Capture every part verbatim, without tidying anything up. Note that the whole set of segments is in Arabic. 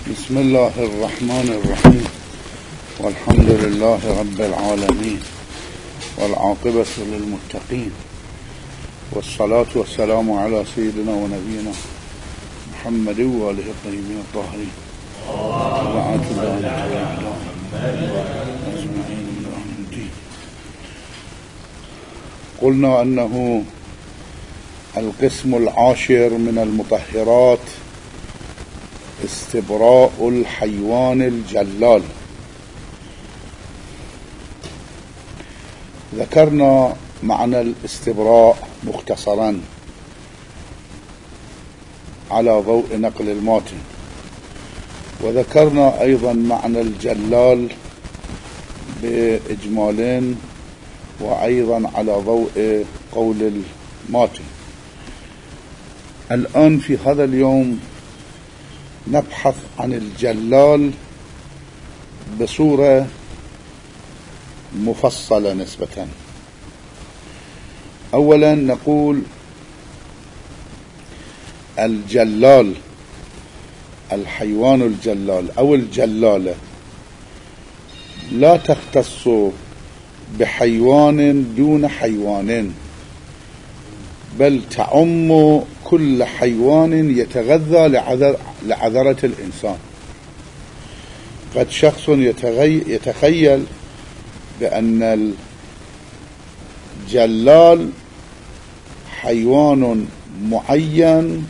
بسم الله الرحمن الرحيم، والحمد لله رب العالمين، والعاقبة للمتقين، والصلاة والسلام على سيدنا ونبينا محمد وآله الطيبين الطاهرين وعلى الله أجمعين من أهل الدين. قلنا أنه القسم العاشر من المطهرات استبراء الحيوان الجلال. ذكرنا معنى الاستبراء مختصرا على ضوء نقل الماتن، وذكرنا أيضا معنى الجلال بإجمال وأيضا على ضوء قول الماتن. الآن في هذا اليوم نبحث عن الجلال بصورة مفصلة نسبة. أولا نقول الجلال، الحيوان الجلال أو الجلالة لا تختص بحيوان دون حيوان، بل تعم كل حيوان يتغذى لعذر لعذرة الإنسان. قد شخص يتخيل بأن الجلال حيوان معين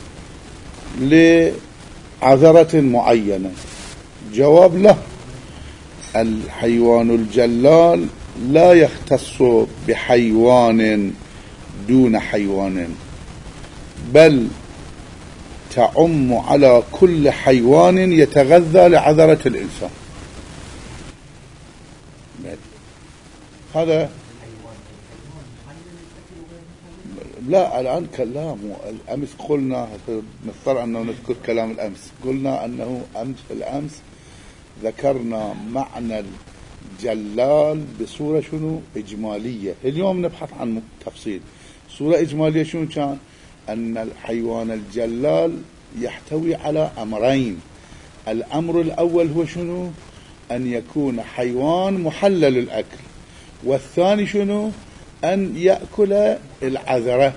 لعذرة معينة. جواب له، الحيوان الجلال لا يختص بحيوان دون حيوان، بل تعم على كل حيوان يتغذى لعذرة الإنسان. هذا لا الآن كلام الأمس قلنا، نضطر أن نذكر كلام الأمس. قلنا أنه أمس الأمس ذكرنا معنى الجلال بصورة شنو إجمالية. اليوم نبحث عن تفصيل. صورة إجمالية شنو كان؟ أن الحيوان الجلال يحتوي على أمرين. الأمر الأول هو شنو؟ أن يكون حيوان محلل الأكل، والثاني شنو؟ أن يأكل العذرة.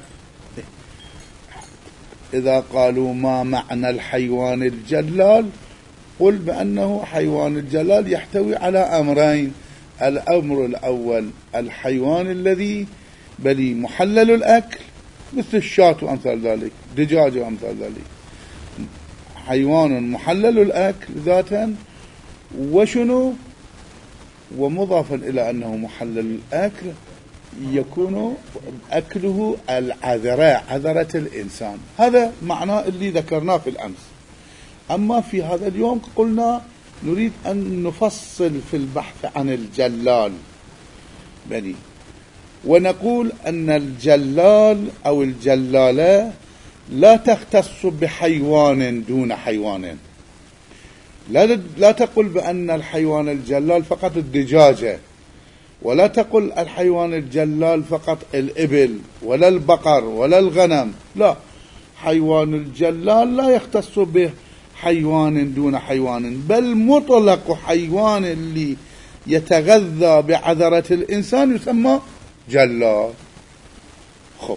إذا قالوا ما معنى الحيوان الجلال، قل بأنه حيوان الجلال يحتوي على أمرين. الأمر الأول الحيوان الذي بلي محلل الأكل، مثل الشاة وأمثال ذلك، دجاجة وأمثال ذلك، حيوان محلل الأكل ذاتا، وشنو؟ ومضافا إلى أنه محلل الأكل يكون أكله العذراء، عذرة الإنسان. هذا معناه اللي ذكرناه في الأمس. أما في هذا اليوم قلنا نريد أن نفصل في البحث عن الجلال بني، ونقول أن الجلال أو الجلالة لا تختص بحيوان دون حيوان. لا لا تقل بأن الحيوان الجلال فقط الدجاجة، ولا تقل الحيوان الجلال فقط الإبل ولا البقر ولا الغنم. لا، حيوان الجلال لا يختص بحيوان دون حيوان، بل مطلق حيوان اللي يتغذى بعذرة الإنسان يسمى جلال. خب،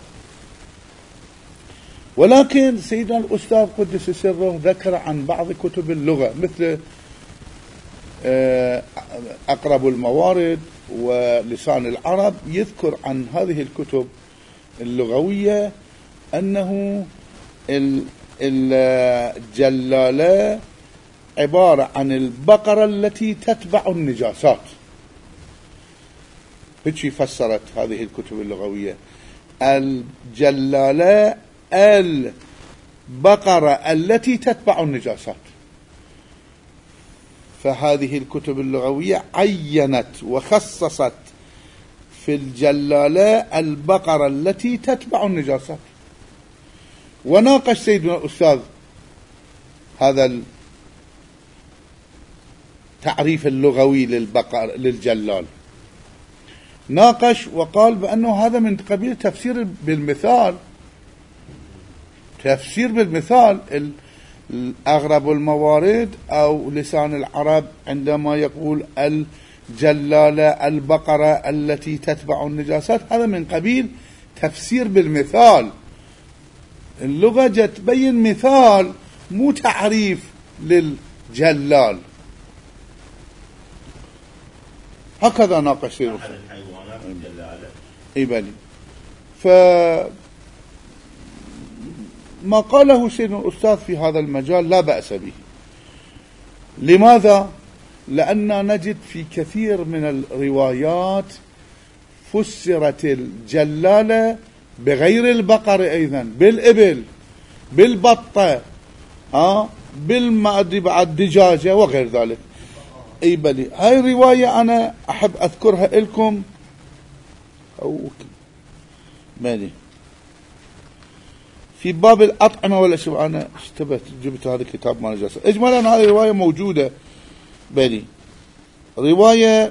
ولكن سيدنا الأستاذ قدس سره ذكر عن بعض كتب اللغة مثل أقرب الموارد ولسان العرب، يذكر عن هذه الكتب اللغوية أنه الجلالة عبارة عن البقرة التي تتبع النجاسات. هيك فسرت هذه الكتب اللغوية: الجلالة البقرة التي تتبع النجاسات. فهذه الكتب اللغوية عينت وخصصت في الجلالة البقرة التي تتبع النجاسات. وناقش سيدنا الأستاذ هذا التعريف اللغوي للبقر للجلال، ناقش وقال بأنه هذا من قبيل تفسير بالمثال. تفسير بالمثال أغرب الموارد أو لسان العرب عندما يقول الجلالة البقرة التي تتبع النجاسات، هذا من قبيل تفسير بالمثال. اللغة جت تبين مثال مو تعريف للجلال. هكذا ناقش الرسول. اي بلي. فما قاله سيدنا الأستاذ في هذا المجال لا بأس به. لماذا؟ لأننا نجد في كثير من الروايات فسرت الجلالة بغير البقر أيضا، بالإبل، بالبطة، آه بالدجاجة وغير ذلك. اي بلي. هاي الرواية أنا أحب أذكرها لكم. أو بلي في باب الأطعمة ولا شو، أنا اشتبهت جبت هذا الكتاب مال النجاسة. إجمالا هذه الرواية موجودة بلي، رواية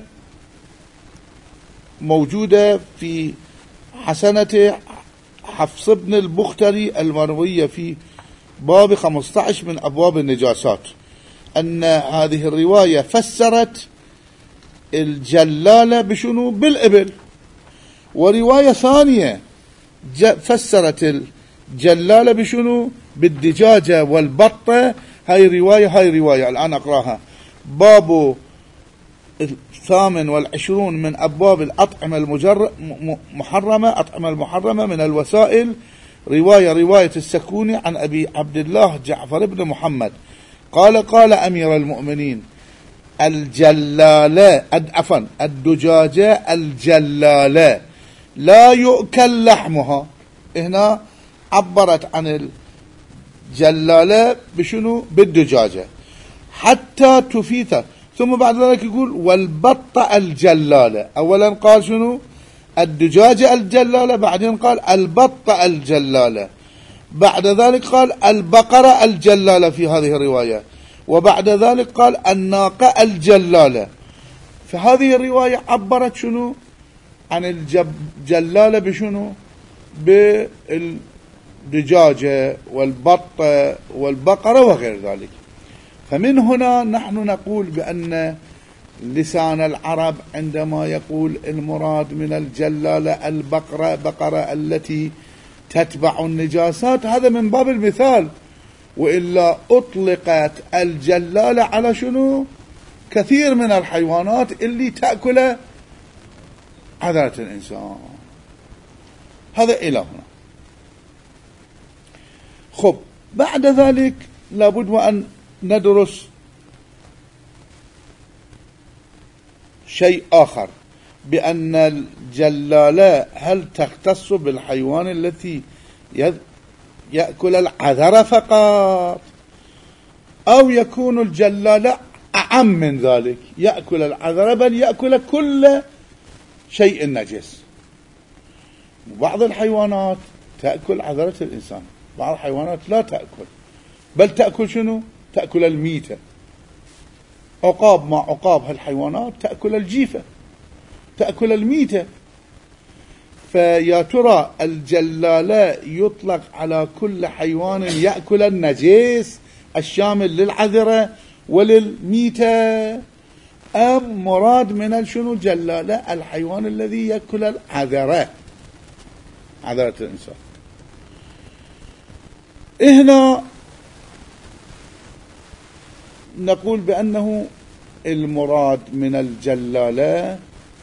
موجودة في حسنة حفص بن البختري المروية في باب خمسة عشر من أبواب النجاسات، أن هذه الرواية فسرت الجلالة بشنو؟ بالإبل. ورواية ثانية فسرت الجلالة بشنو؟ بالدجاجة والبطة. هاي رواية هاي رواية الآن أقراها. باب الثامن والعشرون من أبواب الأطعمة المحرمة، أطعمة المحرمة من الوسائل، رواية رواية السكوني عن أبي عبد الله جعفر بن محمد قال قال أمير المؤمنين الجلالة عفوا الدجاجة الجلالة لا يؤكل لحمها. هنا عبرت عن الجلالة بشنو؟ بالدجاجة حتى تفيت. ثم بعد ذلك يقول والبطة الجلالة. أولا قال شنو؟ الدجاجة الجلالة، بعدين قال البطة الجلالة، بعد ذلك قال البقرة الجلالة في هذه الرواية، وبعد ذلك قال الناقة الجلالة. فهذه الرواية عبرت شنو؟ عن الجلالة بشنو؟ بالدجاجة والبطة والبقرة وغير ذلك. فمن هنا نحن نقول بأن لسان العرب عندما يقول المراد من الجلالة البقرة بقرة التي تتبع النجاسات، هذا من باب المثال، وإلا أطلقت الجلالة على شنو؟ كثير من الحيوانات اللي تأكل عذرة الإنسان. هذا إلى هنا. خب بعد ذلك لابد وأن ندرس شيء آخر، بأن الجلالة هل تختص بالحيوان الذي يأكل العذرة فقط، أو يكون الجلالة أعم من ذلك، يأكل العذرة بل يأكل كل شيء نجس. بعض الحيوانات تأكل عذرة الإنسان، بعض الحيوانات لا تأكل، بل تأكل شنو؟ تأكل الميتة. عقاب مع عقاب هالحيوانات تأكل الجيفة، تأكل الميتة. فيا ترى الجلالة يطلق على كل حيوان يأكل النجس الشامل للعذرة وللميتة، أم مراد من شنو جلالة الحيوان الذي يأكل العذرة، عذرة الإنسان؟ هنا نقول بأنه المراد من الجلالة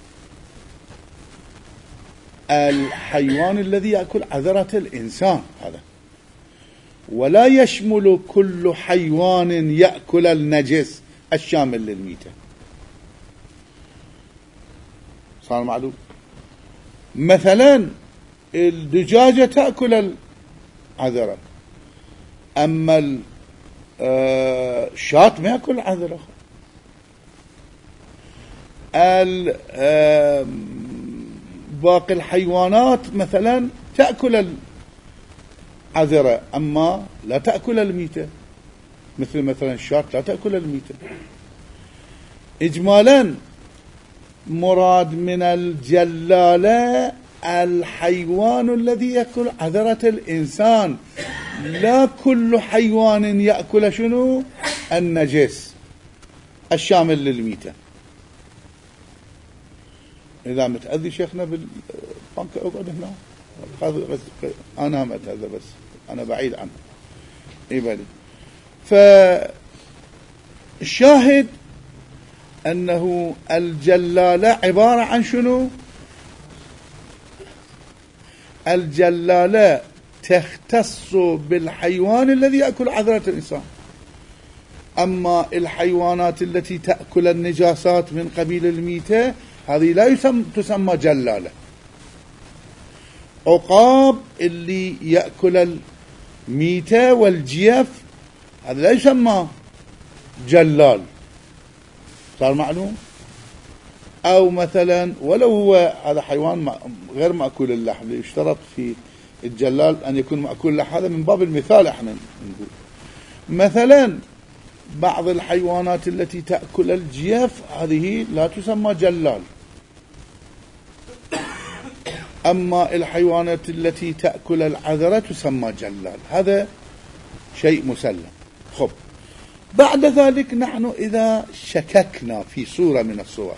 الحيوان الذي يأكل عذرة الإنسان هذا، ولا يشمل كل حيوان يأكل النجس الشامل للميتة. صار معلوم؟ مثلا الدجاجة تأكل العذرة، أما الشاة ما يأكل عذرة. باقي الحيوانات مثلا تأكل العذرة أما لا تأكل الميتة، مثل مثلا الشاة لا تأكل الميتة. إجمالا مراد من الجلالة الحيوان الذي يأكل عذرة الإنسان، لا كل حيوان يأكل شنو النجس الشامل للميتة. إذا متأذي شيخنا بالبنك أقعد هنا أنا هم أتأذى بس أنا بعيد عنه إيبالي. فالشاهد أنه الجلالة عبارة عن شنو؟ الجلالة تختص بالحيوان الذي يأكل عذرة الإنسان. أما الحيوانات التي تأكل النجاسات من قبيل الميتة هذه لا يسمى تسمى جلالة. عقاب اللي يأكل الميتة والجيف هذا لا يسمى جلال. صار معلوم؟ أو مثلا ولو هو هذا حيوان غير مأكول اللحم، يشترط في الجلال أن يكون مأكول اللحم، هذا من باب المثال احنا نقول. مثلا بعض الحيوانات التي تأكل الجيف هذه لا تسمى جلال. أما الحيوانات التي تأكل العذرة تسمى جلال. هذا شيء مسلم. خب بعد ذلك نحن إذا شككنا في صورة من الصور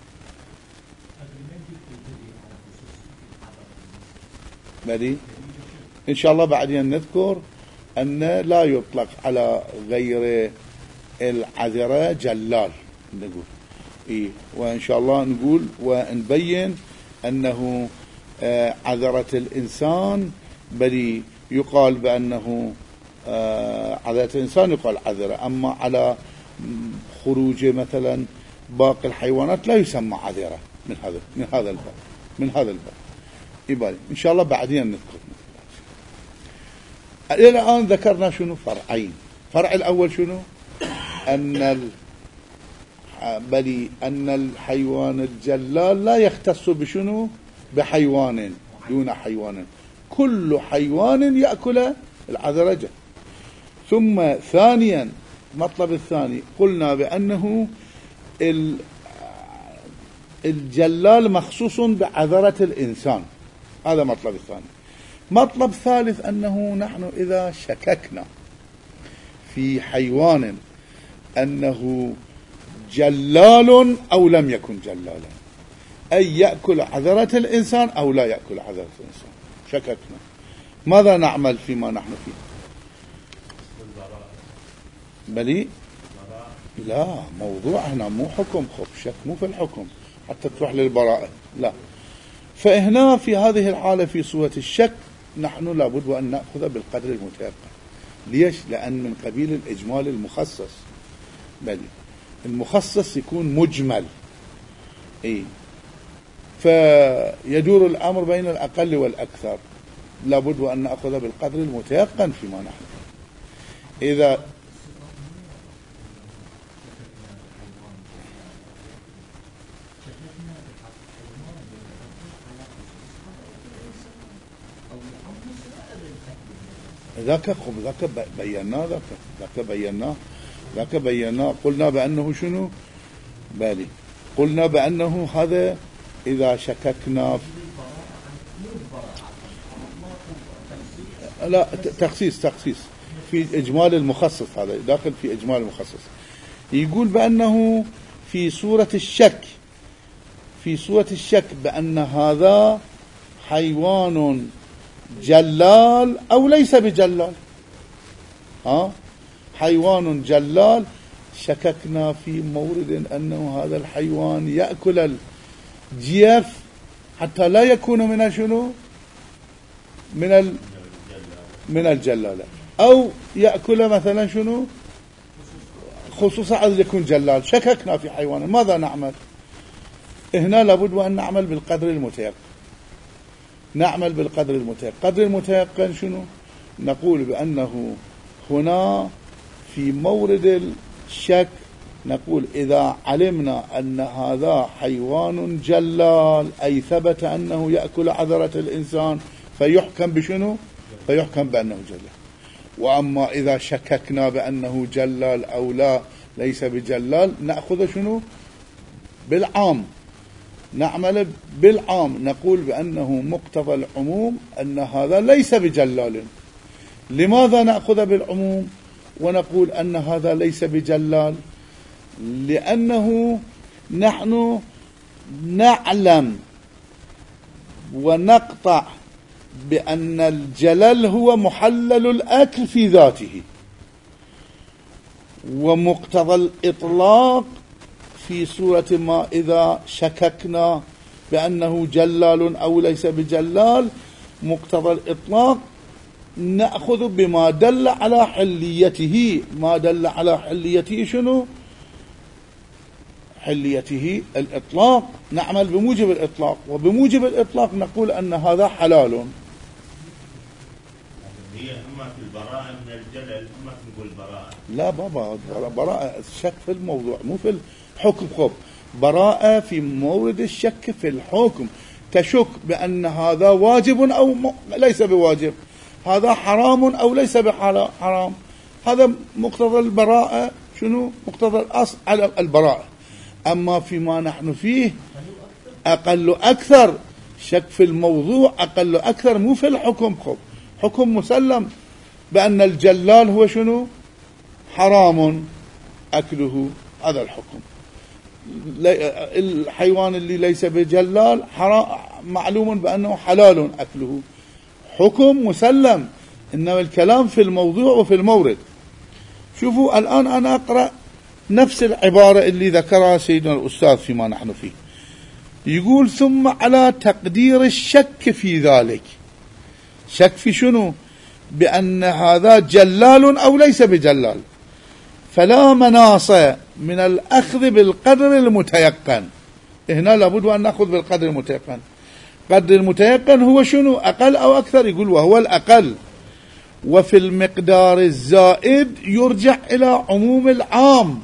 بدي إن شاء الله بعدين نذكر أن لا يطلق على غير العذرة جلال نقول إيه، وإن شاء الله نقول ونبين أنه آه عذرة الإنسان بل يقال بأنه آه عذرة الإنسان يقال عذرة، أما على خروج مثلا باقي الحيوانات لا يسمى عذرة من هذا من هذا الباب من هذا الباب يبالي إن شاء الله بعدين نذكر. إلى الآن ذكرنا شنو فرعين. فرع الأول شنو؟ أن ال... بل أن الحيوان الجلال لا يختص بشنو بحيوان دون حيوان، كل حيوان يأكل العذرة. ثم ثانيا مطلب الثاني قلنا بأنه ال... الجلال مخصوص بعذرة الإنسان، هذا مطلب الثاني. مطلب ثالث أنه نحن إذا شككنا في حيوان أنه جلال أو لم يكن جلالا، أي يأكل عذرة الإنسان أو لا يأكل عذرة الإنسان، شككنا، ماذا نعمل فيما نحن فيه؟ بلي لا، موضوع هنا مو حكم، خب شك مو في الحكم حتى تروح للبراءة، لا. فهنا في هذه الحالة في صورة الشك نحن لابد وأن نأخذ بالقدر المتيقن. ليش؟ لأن من قبيل الإجمال المخصص، بل المخصص يكون مجمل، إيه؟ فيدور الأمر بين الأقل والأكثر، لابد وأن نأخذ بالقدر المتيقن فيما نحن. إذا ذاك ذاك بينا ذاك ذاك بينا ذاك بينا قلنا بأنه شنو بالي قلنا بأنه هذا إذا شككنا لا تخصيص تخصيص في إجمال المخصص، هذا داخل في إجمال المخصص. يقول بأنه في صورة الشك في صورة الشك بأن هذا حيوان جلال أو ليس بجلال. ها حيوان جلال شككنا في مورد أنه هذا الحيوان يأكل الجيف حتى لا يكون من شنو من ال من الجلالة، أو يأكل مثلا شنو خصوصا عز يكون جلال، شككنا في حيوان، ماذا نعمل؟ هنا لابد وأن نعمل بالقدر المتيقن. نعمل بالقدر المتيقن. قدر المتيقن شنو؟ نقول بأنه هنا في مورد الشك نقول إذا علمنا أن هذا حيوان جلال أي ثبت أنه يأكل عذرة الإنسان فيحكم بشنو؟ فيحكم بأنه جلال. وأما إذا شككنا بأنه جلال أو لا ليس بجلال نأخذ شنو؟ بالعام، نعمل بالعام، نقول بأنه مقتضى العموم أن هذا ليس بجلال، لماذا نأخذ بالعموم ونقول أن هذا ليس بجلال؟ لأنه نحن نعلم ونقطع بأن الجلل هو محلل الأكل في ذاته، ومقتضى الإطلاق في سورة ما إذا شككنا بأنه جلال أو ليس بجلال، مقتضى الإطلاق نأخذ بما دل على حليته. ما دل على حليته شنو؟ حليته الإطلاق، نعمل بموجب الإطلاق، وبموجب الإطلاق نقول أن هذا حلال. هي أما في البراءة من الجلل، أما نقول براءة. لا بابا، براءة الشك في الموضوع مو في الحكم. خب براءة في مورد الشك في الحكم، تشك بأن هذا واجب أو ليس بواجب، هذا حرام أو ليس بحرام، هذا مقتضى البراءة. شنو مقتضى الأصل على البراءة؟ أما فيما نحن فيه أقل أكثر شك في الموضوع، أقل أكثر مو في الحكم. خب حكم مسلم بأن الجلال هو شنو؟ حرام أكله، هذا الحكم. الحيوان اللي ليس بجلال حرام معلوم بأنه حلال أكله، حكم مسلم. إنما الكلام في الموضوع وفي المورد. شوفوا الآن أنا أقرأ نفس العبارة اللي ذكرها سيدنا الأستاذ فيما نحن فيه. يقول ثم على تقدير الشك في ذلك. شك في شنو؟ بأن هذا جلال أو ليس بجلال، فلا مناص من الأخذ بالقدر المتيقن. هنا لابد أن نأخذ بالقدر المتيقن. قدر المتيقن هو شنو؟ أقل أو أكثر؟ يقول وهو الأقل. وفي المقدار الزائد يرجع إلى عموم العام.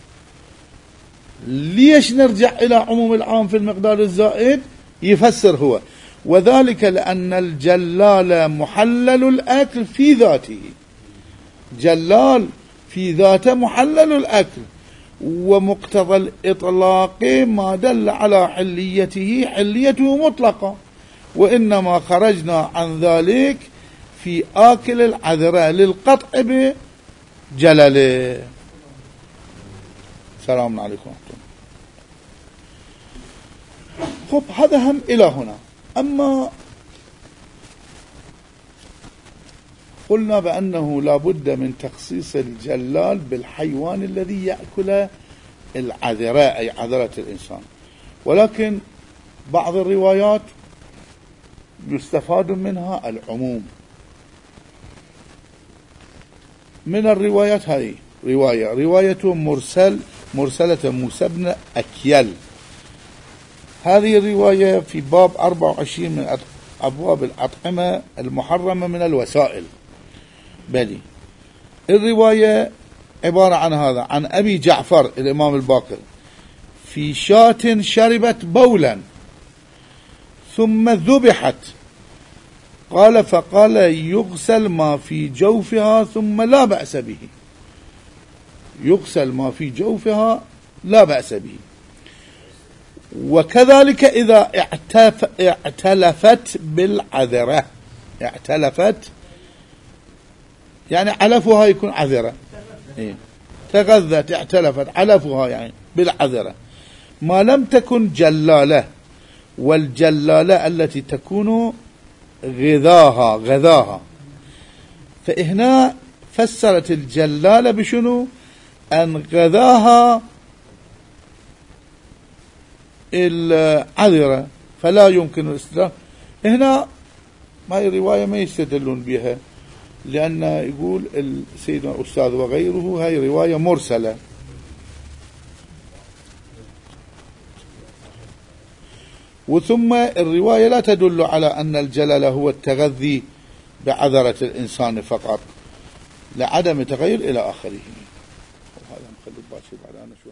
ليش نرجع إلى عموم العام في المقدار الزائد؟ يفسر هو وذلك لأن الجلال محلل الأكل في ذاته. جلال في ذاته محلل الأكل، ومقتضى الإطلاق ما دل على حليته حليته مطلقة، وإنما خرجنا عن ذلك في آكل العذراء للقطع بجلله. السلام عليكم. خب هذا هم إلى هنا. أما قلنا بأنه لا بد من تخصيص الجلال بالحيوان الذي يأكل العذراء، أي عذرة الإنسان، ولكن بعض الروايات يستفاد منها العموم. من الروايات هذه رواية رواية مرسل مرسلة موسى بن أكيل. هذه الرواية في باب أربعة وعشرين من أبواب الأطعمة المحرمة من الوسائل. بلي الرواية عبارة عن هذا: عن أبي جعفر الإمام الباقر في شاة شربت بولا ثم ذبحت، قال فقال يغسل ما في جوفها ثم لا بأس به. يغسل ما في جوفها لا بأس به. وكذلك إذا اعتلفت بالعذرة، اعتلفت يعني علفها يكون عذرة، إيه؟ تغذت اعتلفت علفها يعني بالعذرة، ما لم تكن جلالة، والجلالة التي تكون غذاها غذاها. فهنا فسرت الجلالة بشنو؟ أن غذاها العذرة فلا يمكن الاستدلال. هنا هاي الرواية ما يستدلون بها، لأن يقول السيدنا الأستاذ وغيره هاي رواية مرسلة. وثم الرواية لا تدل على أن الجلل هو التغذي بعذرة الإنسان فقط لعدم تغير إلى آخره. هذا نخلي الباشر بعد أنا شو